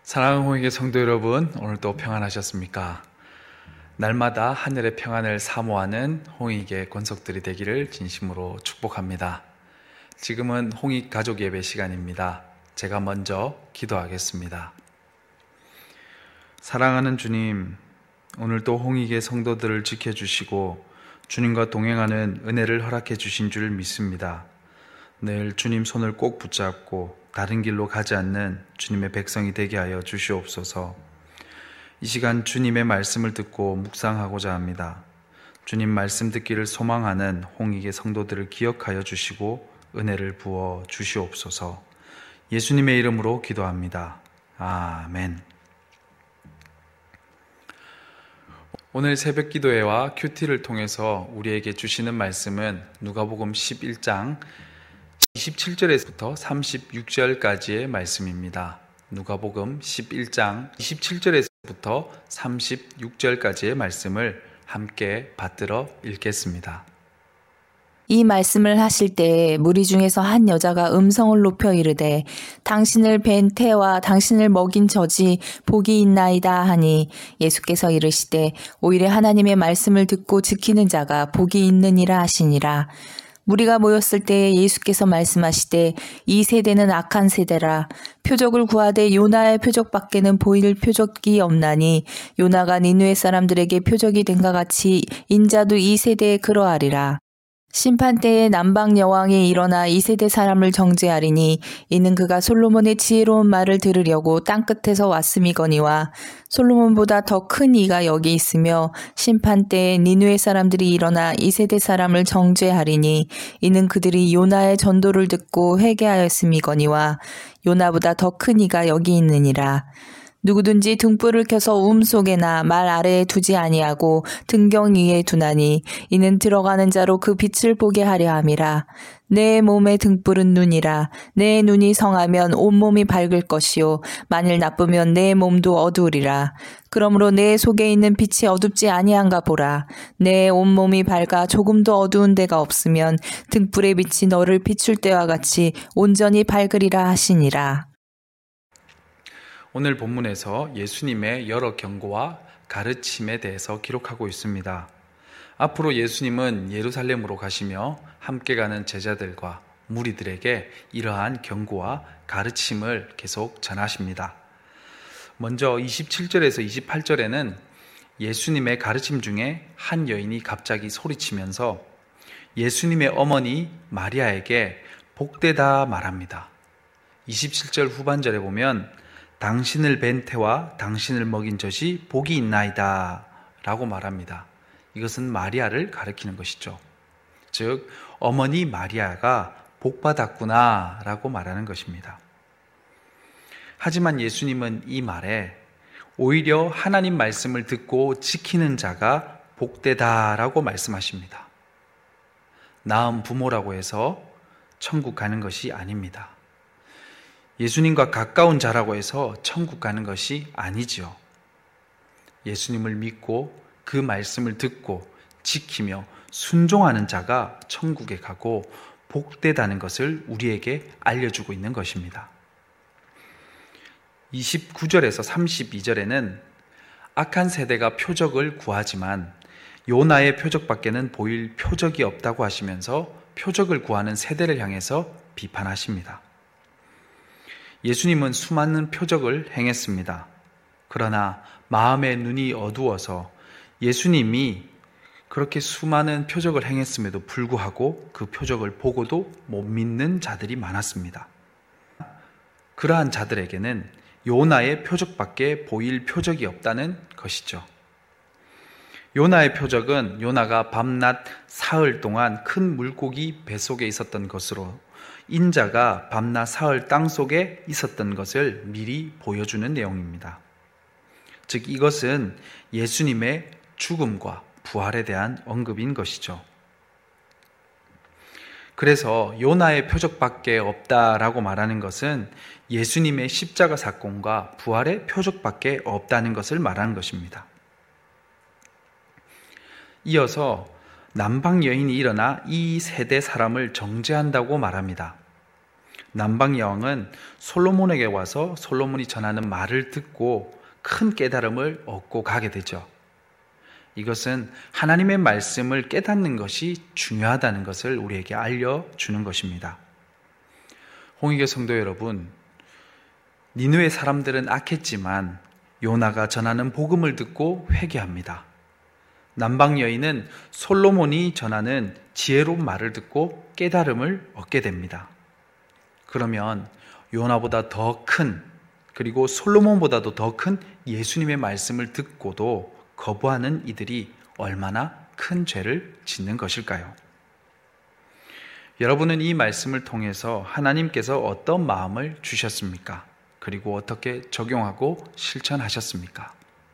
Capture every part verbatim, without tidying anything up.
사랑하는 홍익의 성도 여러분, 오늘도 평안하셨습니까? 날마다 하늘의 평안을 사모하는 홍익의 권속들이 되기를 진심으로 축복합니다. 지금은 홍익 가족 예배 시간입니다. 제가 먼저 기도하겠습니다. 사랑하는 주님, 오늘도 홍익의 성도들을 지켜주시고 주님과 동행하는 은혜를 허락해 주신 줄 믿습니다. 늘 주님 손을 꼭 붙잡고 다른 길로 가지 않는 주님의 백성이 되게 하여 주시옵소서. 이 시간 주님의 말씀을 듣고 묵상하고자 합니다. 주님 말씀 듣기를 소망하는 홍익의 성도들을 기억하여 주시고 은혜를 부어 주시옵소서. 예수님의 이름으로 기도합니다. 아멘. 오늘 새벽 기도회와 큐티를 통해서 우리에게 주시는 말씀은 누가복음 십일 장 이십칠 절에서부터 삼십육 절까지의 말씀입니다. 누가복음 십일 장 이십칠 절에서부터 삼십육 절까지의 말씀을 함께 받들어 읽겠습니다. 이 말씀을 하실 때에 무리 중에서 한 여자가 음성을 높여 이르되 당신을 뵌 태와 당신을 먹인 젖이 복이 있나이다 하니 예수께서 이르시되 오히려 하나님의 말씀을 듣고 지키는 자가 복이 있느니라 하시니라. 무리가 모였을 때에 예수께서 말씀하시되 이 세대는 악한 세대라. 표적을 구하되 요나의 표적밖에는 보일 표적이 없나니 요나가 니느웨 사람들에게 표적이 된과 같이 인자도 이 세대에 그러하리라. 심판 때에 남방 여왕이 일어나 이 세대 사람을 정죄하리니 이는 그가 솔로몬의 지혜로운 말을 들으려고 땅끝에서 왔음이거니와 솔로몬보다 더 큰 이가 여기 있으며 심판 때에 니느웨 사람들이 일어나 이 세대 사람을 정죄하리니 이는 그들이 요나의 전도를 듣고 회개하였음이거니와 요나보다 더 큰 이가 여기 있느니라. 누구든지 등불을 켜서 움 속에나 말 아래에 두지 아니하고 등경 위에 두나니 이는 들어가는 자로 그 빛을 보게 하려 함이라. 내 몸의 등불은 눈이라. 내 눈이 성하면 온몸이 밝을 것이요 만일 나쁘면 내 몸도 어두우리라. 그러므로 내 속에 있는 빛이 어둡지 아니한가 보라. 내 온몸이 밝아 조금도 어두운 데가 없으면 등불의 빛이 너를 비출 때와 같이 온전히 밝으리라 하시니라. 오늘 본문에서 예수님의 여러 경고와 가르침에 대해서 기록하고 있습니다. 앞으로 예수님은 예루살렘으로 가시며 함께 가는 제자들과 무리들에게 이러한 경고와 가르침을 계속 전하십니다. 먼저 이십칠 절에서 이십팔 절에는 예수님의 가르침 중에 한 여인이 갑자기 소리치면서 예수님의 어머니 마리아에게 복되다 말합니다. 이십칠 절 후반절에 보면 당신을 뵌 태와 당신을 먹인 젖이 복이 있나이다 라고 말합니다. 이것은 마리아를 가리키는 것이죠. 즉 어머니 마리아가 복받았구나 라고 말하는 것입니다. 하지만 예수님은 이 말에 오히려 하나님 말씀을 듣고 지키는 자가 복되다 라고 말씀하십니다. 낳은 부모라고 해서 천국 가는 것이 아닙니다. 예수님과 가까운 자라고 해서 천국 가는 것이 아니지요. 예수님을 믿고 그 말씀을 듣고 지키며 순종하는 자가 천국에 가고 복되다는 것을 우리에게 알려주고 있는 것입니다. 이십구 절에서 삼십이 절에는 악한 세대가 표적을 구하지만 요나의 표적밖에는 보일 표적이 없다고 하시면서 표적을 구하는 세대를 향해서 비판하십니다. 예수님은 수많은 표적을 행했습니다. 그러나 마음의 눈이 어두워서 예수님이 그렇게 수많은 표적을 행했음에도 불구하고 그 표적을 보고도 못 믿는 자들이 많았습니다. 그러한 자들에게는 요나의 표적밖에 보일 표적이 없다는 것이죠. 요나의 표적은 요나가 밤낮 사흘 동안 큰 물고기 뱃속에 있었던 것으로 인자가 밤낮 사흘 땅속에 있었던 것을 미리 보여주는 내용입니다. 즉 이것은 예수님의 죽음과 부활에 대한 언급인 것이죠. 그래서 요나의 표적밖에 없다라고 말하는 것은 예수님의 십자가 사건과 부활의 표적밖에 없다는 것을 말하는 것입니다. 이어서 남방 여인이 일어나 이 세대 사람을 정죄한다고 말합니다. 남방 여왕은 솔로몬에게 와서 솔로몬이 전하는 말을 듣고 큰 깨달음을 얻고 가게 되죠. 이것은 하나님의 말씀을 깨닫는 것이 중요하다는 것을 우리에게 알려주는 것입니다. 홍익의 성도 여러분, 니느웨 사람들은 악했지만 요나가 전하는 복음을 듣고 회개합니다. 남방 여인은 솔로몬이 전하는 지혜로운 말을 듣고 깨달음을 얻게 됩니다. 그러면 요나보다 더 큰, 그리고 솔로몬보다도 더 큰 예수님의 말씀을 듣고도 거부하는 이들이 얼마나 큰 죄를 짓는 것일까요? 여러분은 이 말씀을 통해서 하나님께서 어떤 마음을 주셨습니까? 그리고 어떻게 적용하고 실천하셨습니까?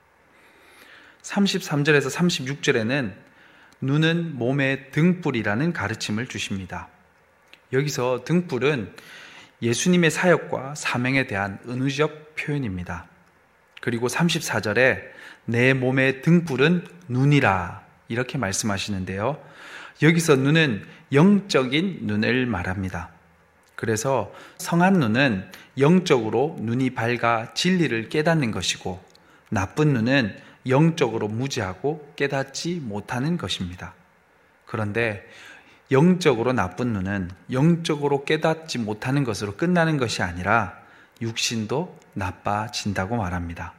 삼십삼 절에서 삼십육 절에는 눈은 몸의 등불이라는 가르침을 주십니다. 여기서 등불은 예수님의 사역과 사명에 대한 은유적 표현입니다. 그리고 삼십사 절에 내 몸의 등불은 눈이라 이렇게 말씀하시는데요. 여기서 눈은 영적인 눈을 말합니다. 그래서 성한 눈은 영적으로 눈이 밝아 진리를 깨닫는 것이고, 나쁜 눈은 영적으로 무지하고 깨닫지 못하는 것입니다. 그런데 영적으로 나쁜 눈은 영적으로 깨닫지 못하는 것으로 끝나는 것이 아니라 육신도 나빠진다고 말합니다.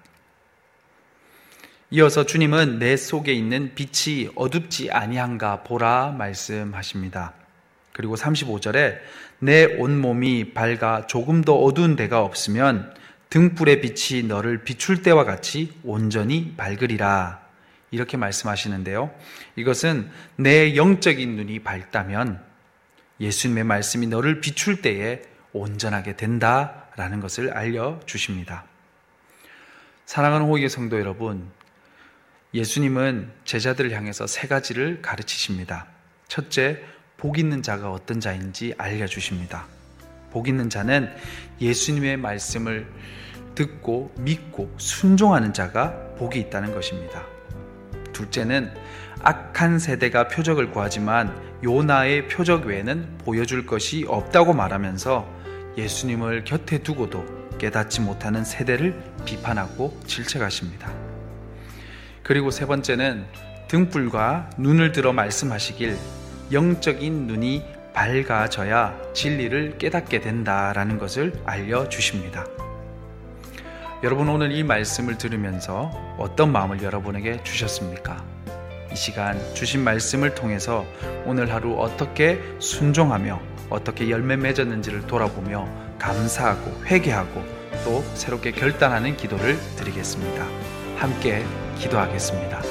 이어서 주님은 내 속에 있는 빛이 어둡지 아니한가 보라 말씀하십니다. 그리고 삼십오 절에 내 온몸이 밝아 조금도 어두운 데가 없으면 등불의 빛이 너를 비출 때와 같이 온전히 밝으리라 이렇게 말씀하시는데요. 이것은 내 영적인 눈이 밝다면 예수님의 말씀이 너를 비출 때에 온전하게 된다라는 것을 알려주십니다. 사랑하는 호의의 성도 여러분, 예수님은 제자들을 향해서 세 가지를 가르치십니다. 첫째, 복 있는 자가 어떤 자인지 알려주십니다. 복 있는 자는 예수님의 말씀을 듣고 믿고 순종하는 자가 복이 있다는 것입니다. 둘째는 악한 세대가 표적을 구하지만 요나의 표적 외에는 보여줄 것이 없다고 말하면서 예수님을 곁에 두고도 깨닫지 못하는 세대를 비판하고 질책하십니다. 그리고 세 번째는 등불과 눈을 들어 말씀하시길 영적인 눈이 밝아져야 진리를 깨닫게 된다라는 것을 알려주십니다. 여러분, 오늘 이 말씀을 들으면서 어떤 마음을 여러분에게 주셨습니까? 이 시간 주신 말씀을 통해서 오늘 하루 어떻게 순종하며 어떻게 열매 맺었는지를 돌아보며 감사하고 회개하고 또 새롭게 결단하는 기도를 드리겠습니다. 함께 기도하겠습니다.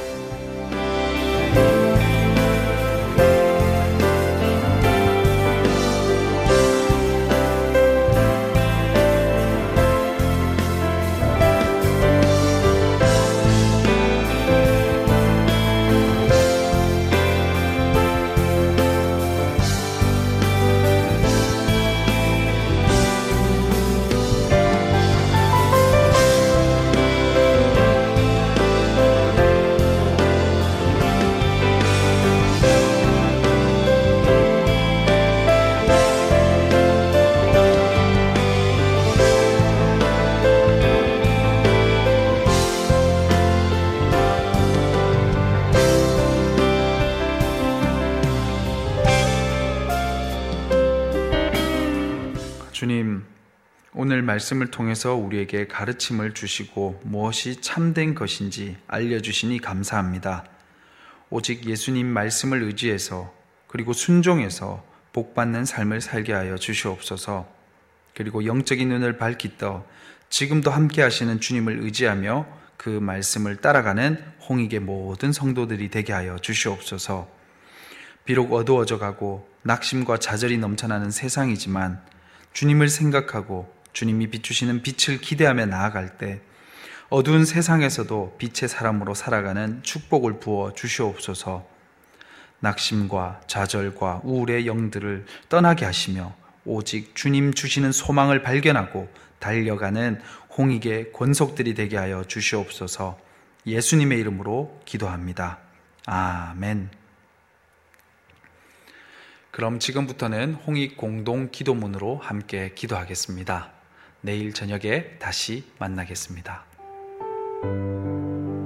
주님, 오늘 말씀을 통해서 우리에게 가르침을 주시고 무엇이 참된 것인지 알려주시니 감사합니다. 오직 예수님 말씀을 의지해서 그리고 순종해서 복받는 삶을 살게 하여 주시옵소서. 그리고 영적인 눈을 밝히 떠 지금도 함께 하시는 주님을 의지하며 그 말씀을 따라가는 홍익의 모든 성도들이 되게 하여 주시옵소서. 비록 어두워져 가고 낙심과 좌절이 넘쳐나는 세상이지만 주님을 생각하고 주님이 비추시는 빛을 기대하며 나아갈 때 어두운 세상에서도 빛의 사람으로 살아가는 축복을 부어 주시옵소서. 낙심과 좌절과 우울의 영들을 떠나게 하시며 오직 주님 주시는 소망을 발견하고 달려가는 홍익의 권속들이 되게 하여 주시옵소서. 예수님의 이름으로 기도합니다. 아멘. 그럼 지금부터는 홍익 공동 기도문으로 함께 기도하겠습니다. 내일 저녁에 다시 만나겠습니다.